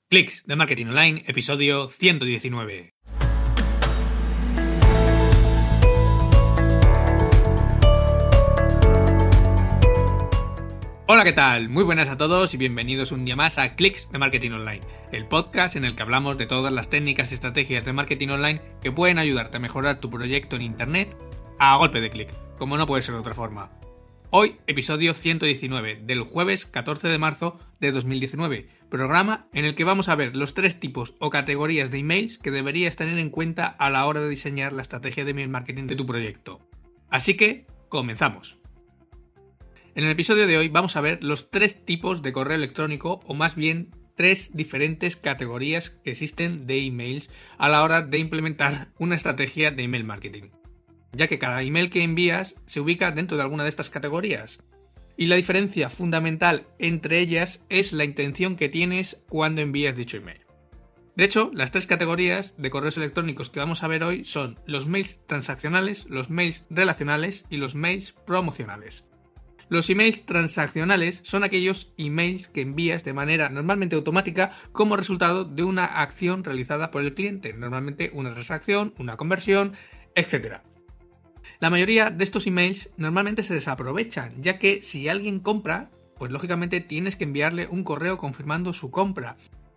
Clics de Marketing Online, episodio 119. Hola, ¿qué tal? Muy buenas a todos y bienvenidos un día más a Clics de Marketing Online, el podcast en el que hablamos de todas las técnicas y estrategias de marketing online que pueden ayudarte a mejorar tu proyecto en Internet a golpe de clic, como no puede ser de otra forma. Hoy, episodio 119, del jueves 14 de marzo de 2019, programa en el que vamos a ver los 3 tipos o categorías de emails que deberías tener en cuenta a la hora de diseñar la estrategia de email marketing de tu proyecto. Así que, comenzamos. En el episodio de hoy vamos a ver los 3 tipos de correo electrónico, o más bien 3 diferentes categorías que existen de emails a la hora de implementar una estrategia de email marketing, ya que cada email que envías se ubica dentro de alguna de estas categorías. Y la diferencia fundamental entre ellas es la intención que tienes cuando envías dicho email. De hecho, las 3 categorías de correos electrónicos que vamos a ver hoy son los mails transaccionales, los mails relacionales y los mails promocionales. Los emails transaccionales son aquellos emails que envías de manera normalmente automática como resultado de una acción realizada por el cliente, normalmente una transacción, una conversión, etc. La mayoría de estos emails normalmente se desaprovechan, ya que si alguien compra, pues lógicamente tienes que enviarle un correo confirmando su compra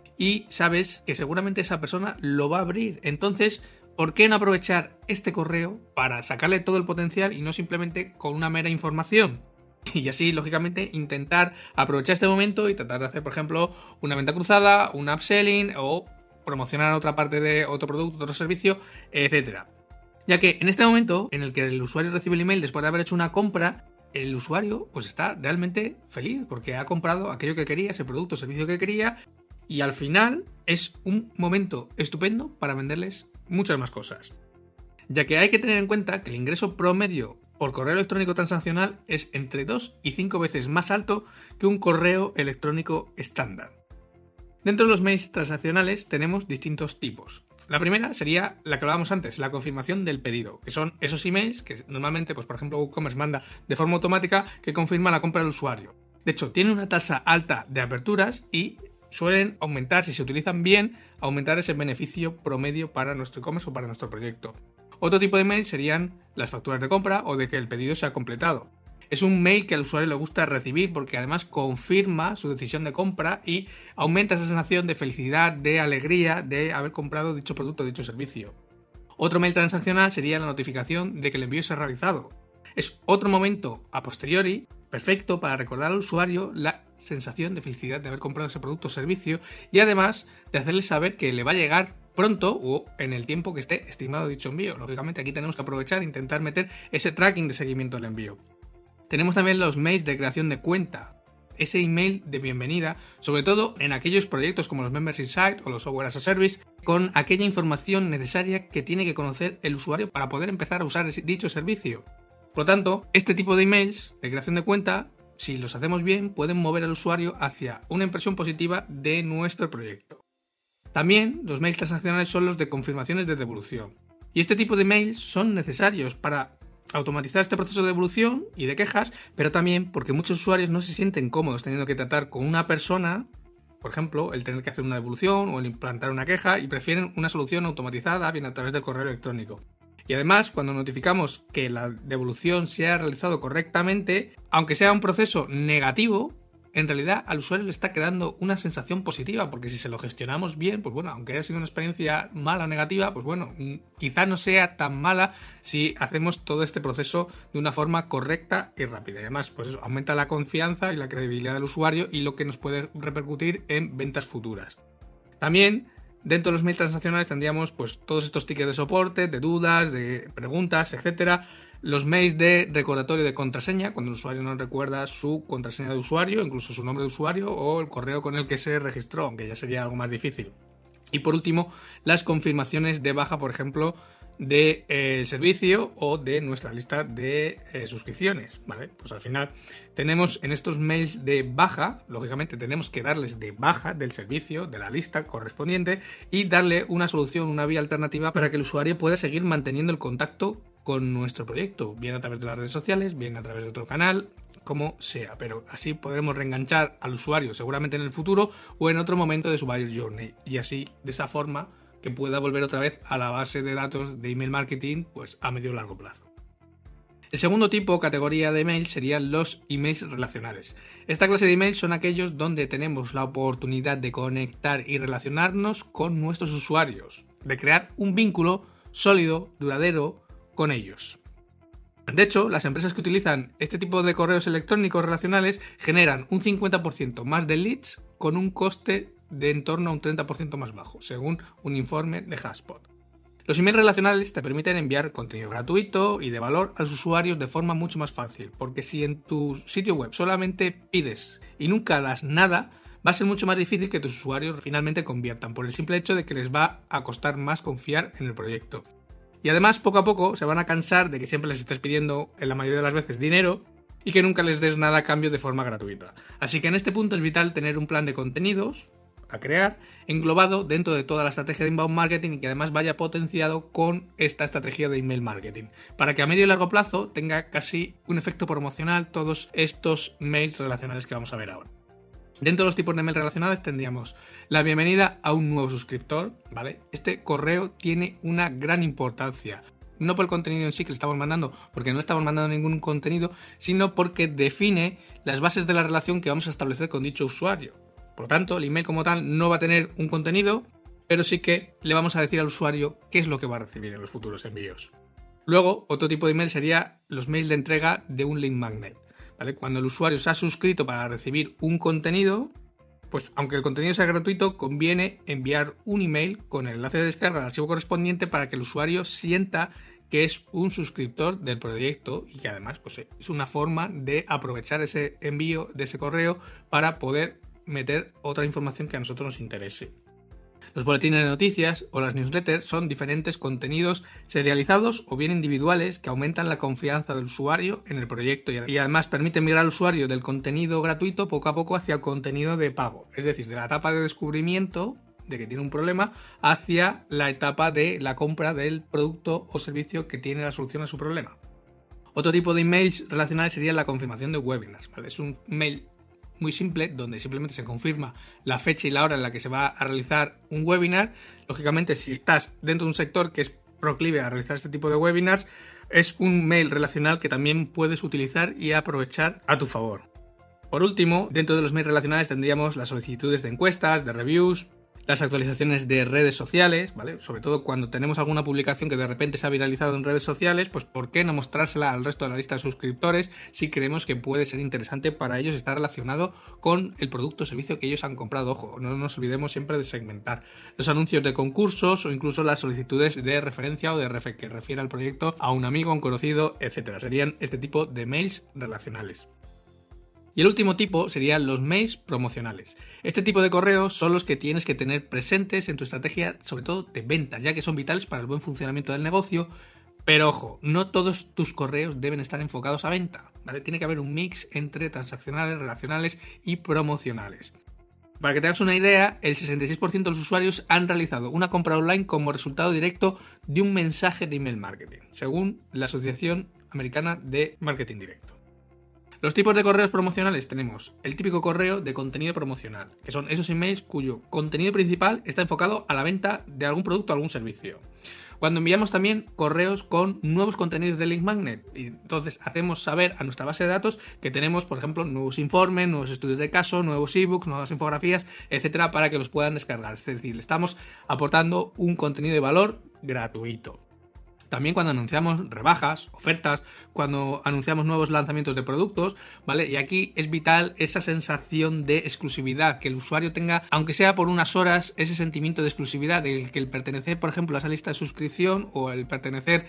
y sabes que seguramente esa persona lo va a abrir. Entonces, ¿por qué no aprovechar este correo para sacarle todo el potencial y no simplemente con una mera información? Y así, lógicamente, intentar aprovechar este momento y tratar de hacer, por ejemplo, una venta cruzada, un upselling o promocionar otra parte de otro producto, otro servicio, etc. Ya que en este momento en el que el usuario recibe el email después de haber hecho una compra, el usuario pues está realmente feliz porque ha comprado aquello que quería, ese producto o servicio que quería, y al final es un momento estupendo para venderles muchas más cosas. Ya que hay que tener en cuenta que el ingreso promedio por correo electrónico transaccional es entre 2 y 5 veces más alto que un correo electrónico estándar. Dentro de los mails transaccionales tenemos distintos tipos. La primera sería la que hablábamos antes, la confirmación del pedido, que son esos emails que normalmente, pues por ejemplo, WooCommerce manda de forma automática que confirma la compra del usuario. De hecho, tiene una tasa alta de aperturas y suelen aumentar, si se utilizan bien, aumentar ese beneficio promedio para nuestro e-commerce o para nuestro proyecto. Otro tipo de mail serían las facturas de compra o de que el pedido se ha completado. Es un mail que al usuario le gusta recibir porque además confirma su decisión de compra y aumenta esa sensación de felicidad, de alegría de haber comprado dicho producto o dicho servicio. Otro mail transaccional sería la notificación de que el envío se ha realizado. Es otro momento a posteriori perfecto para recordar al usuario la sensación de felicidad de haber comprado ese producto o servicio y además de hacerle saber que le va a llegar pronto o en el tiempo que esté estimado dicho envío. Lógicamente aquí tenemos que aprovechar e intentar meter ese tracking de seguimiento del envío. Tenemos también los mails de creación de cuenta, ese email de bienvenida, sobre todo en aquellos proyectos como los Members Insight o los Software as a Service, con aquella información necesaria que tiene que conocer el usuario para poder empezar a usar dicho servicio. Por lo tanto, este tipo de emails de creación de cuenta, si los hacemos bien, pueden mover al usuario hacia una impresión positiva de nuestro proyecto. También los mails transaccionales son los de confirmaciones de devolución. Y este tipo de mails son necesarios para automatizar este proceso de devolución y de quejas, pero también porque muchos usuarios no se sienten cómodos teniendo que tratar con una persona, por ejemplo, el tener que hacer una devolución o el implantar una queja, y prefieren una solución automatizada bien a través del correo electrónico. Y además, cuando notificamos que la devolución se ha realizado correctamente, aunque sea un proceso negativo, en realidad al usuario le está quedando una sensación positiva, porque si se lo gestionamos bien, pues bueno, aunque haya sido una experiencia mala o negativa, pues bueno, quizá no sea tan mala si hacemos todo este proceso de una forma correcta y rápida. Y además, pues eso aumenta la confianza y la credibilidad del usuario y lo que nos puede repercutir en ventas futuras. También, dentro de los mails transaccionales tendríamos pues todos estos tickets de soporte, de dudas, de preguntas, etcétera. Los mails de recordatorio de contraseña, cuando el usuario no recuerda su contraseña de usuario, incluso su nombre de usuario o el correo con el que se registró, aunque ya sería algo más difícil. Y por último, las confirmaciones de baja, por ejemplo, del servicio o de nuestra lista de suscripciones, ¿vale? Pues al final tenemos en estos mails de baja, lógicamente tenemos que darles de baja del servicio, de la lista correspondiente y darle una solución, una vía alternativa para que el usuario pueda seguir manteniendo el contacto con nuestro proyecto, bien a través de las redes sociales, bien a través de otro canal, como sea, pero así podremos reenganchar al usuario seguramente en el futuro o en otro momento de su buyer journey, y así de esa forma que pueda volver otra vez a la base de datos de email marketing pues a medio o largo plazo. El segundo tipo o categoría de email serían los emails relacionales. Esta clase de emails son aquellos donde tenemos la oportunidad de conectar y relacionarnos con nuestros usuarios, de crear un vínculo sólido, duradero con ellos. De hecho, las empresas que utilizan este tipo de correos electrónicos relacionales generan un 50% más de leads con un coste de en torno a un 30% más bajo, según un informe de HubSpot. Los emails relacionales te permiten enviar contenido gratuito y de valor a los usuarios de forma mucho más fácil, porque si en tu sitio web solamente pides y nunca das nada, va a ser mucho más difícil que tus usuarios finalmente conviertan, por el simple hecho de que les va a costar más confiar en el proyecto. Y además, poco a poco, se van a cansar de que siempre les estés pidiendo, en la mayoría de las veces, dinero y que nunca les des nada a cambio de forma gratuita. Así que en este punto es vital tener un plan de contenidos a crear, englobado dentro de toda la estrategia de inbound marketing y que además vaya potenciado con esta estrategia de email marketing, para que a medio y largo plazo tenga casi un efecto promocional todos estos mails relacionales que vamos a ver ahora. Dentro de los tipos de mails relacionales tendríamos la bienvenida a un nuevo suscriptor, ¿vale? Este correo tiene una gran importancia. No por el contenido en sí que le estamos mandando, porque no estamos mandando ningún contenido, sino porque define las bases de la relación que vamos a establecer con dicho usuario. Por lo tanto, el email como tal no va a tener un contenido, pero sí que le vamos a decir al usuario qué es lo que va a recibir en los futuros envíos. Luego, otro tipo de email sería los mails de entrega de un lead magnet, ¿vale? Cuando el usuario se ha suscrito para recibir un contenido, pues aunque el contenido sea gratuito, conviene enviar un email con el enlace de descarga del archivo correspondiente para que el usuario sienta que es un suscriptor del proyecto y que además pues, es una forma de aprovechar ese envío de ese correo para poder meter otra información que a nosotros nos interese. Los boletines de noticias o las newsletters son diferentes contenidos serializados o bien individuales que aumentan la confianza del usuario en el proyecto y además permiten migrar al usuario del contenido gratuito poco a poco hacia el contenido de pago, es decir, de la etapa de descubrimiento de que tiene un problema hacia la etapa de la compra del producto o servicio que tiene la solución a su problema. Otro tipo de emails relacionales sería la confirmación de webinars, ¿vale? Es un mail muy simple, donde simplemente se confirma la fecha y la hora en la que se va a realizar un webinar. Lógicamente, si estás dentro de un sector que es proclive a realizar este tipo de webinars, es un mail relacional que también puedes utilizar y aprovechar a tu favor. Por último, dentro de los mails relacionales tendríamos las solicitudes de encuestas, de reviews, las actualizaciones de redes sociales, ¿vale? Sobre todo cuando tenemos alguna publicación que de repente se ha viralizado en redes sociales, pues ¿por qué no mostrársela al resto de la lista de suscriptores si creemos que puede ser interesante para ellos estar relacionado con el producto o servicio que ellos han comprado? Ojo, no nos olvidemos siempre de segmentar los anuncios de concursos o incluso las solicitudes de referencia o de que refiere al proyecto a un amigo, a un conocido, etcétera. Serían este tipo de mails relacionales. Y el último tipo serían los mails promocionales. Este tipo de correos son los que tienes que tener presentes en tu estrategia, sobre todo de ventas, ya que son vitales para el buen funcionamiento del negocio. Pero ojo, no todos tus correos deben estar enfocados a venta, ¿vale? Tiene que haber un mix entre transaccionales, relacionales y promocionales. Para que te hagas una idea, el 66% de los usuarios han realizado una compra online como resultado directo de un mensaje de email marketing, según la Asociación Americana de Marketing Directo. Los tipos de correos promocionales tenemos el típico correo de contenido promocional, que son esos emails cuyo contenido principal está enfocado a la venta de algún producto o algún servicio. Cuando enviamos también correos con nuevos contenidos de Lead Magnet, y entonces hacemos saber a nuestra base de datos que tenemos, por ejemplo, nuevos informes, nuevos estudios de caso, nuevos ebooks, nuevas infografías, etcétera, para que los puedan descargar. Es decir, le estamos aportando un contenido de valor gratuito. También cuando anunciamos rebajas, ofertas, cuando anunciamos nuevos lanzamientos de productos, ¿vale? Y aquí es vital esa sensación de exclusividad, que el usuario tenga, aunque sea por unas horas, ese sentimiento de exclusividad, de que el pertenecer, por ejemplo, a esa lista de suscripción o el pertenecer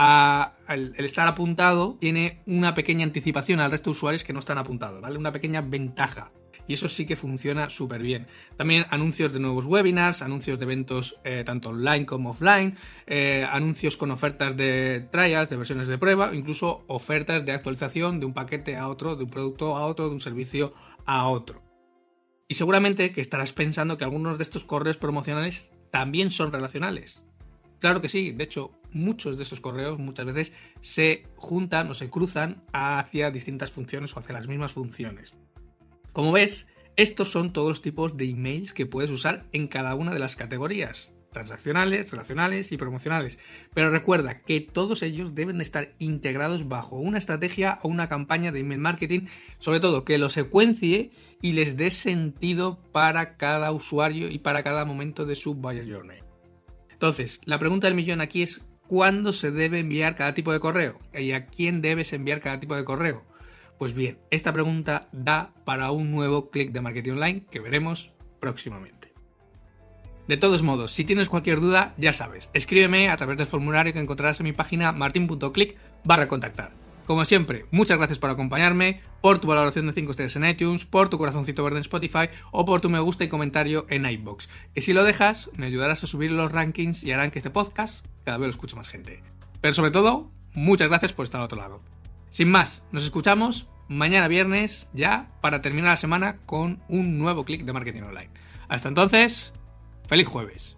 el estar apuntado tiene una pequeña anticipación al resto de usuarios que no están apuntados, ¿vale? Una pequeña ventaja. Y eso sí que funciona súper bien. También anuncios de nuevos webinars, anuncios de eventos tanto online como offline, anuncios con ofertas de trials, de versiones de prueba, incluso ofertas de actualización de un paquete a otro, de un producto a otro, de un servicio a otro. Y seguramente que estarás pensando que algunos de estos correos promocionales también son relacionales. Claro que sí, de hecho, muchos de estos correos muchas veces se juntan o se cruzan hacia distintas funciones o hacia las mismas funciones. Como ves, estos son todos los tipos de emails que puedes usar en cada una de las categorías: transaccionales, relacionales y promocionales. Pero recuerda que todos ellos deben de estar integrados bajo una estrategia o una campaña de email marketing, sobre todo que lo secuencie y les dé sentido para cada usuario y para cada momento de su buyer journey. Entonces, la pregunta del millón aquí es: ¿cuándo se debe enviar cada tipo de correo? ¿Y a quién debes enviar cada tipo de correo? Pues bien, esta pregunta da para un nuevo clic de marketing online que veremos próximamente. De todos modos, si tienes cualquier duda, ya sabes, escríbeme a través del formulario que encontrarás en mi página martin.click/contactar. Como siempre, muchas gracias por acompañarme, por tu valoración de 5 estrellas en iTunes, por tu corazoncito verde en Spotify o por tu me gusta y comentario en iVoox, que si lo dejas me ayudarás a subir los rankings y harán que este podcast cada vez lo escuche más gente. Pero sobre todo, muchas gracias por estar al otro lado. Sin más, nos escuchamos mañana viernes ya para terminar la semana con un nuevo clic de marketing online. Hasta entonces, ¡feliz jueves!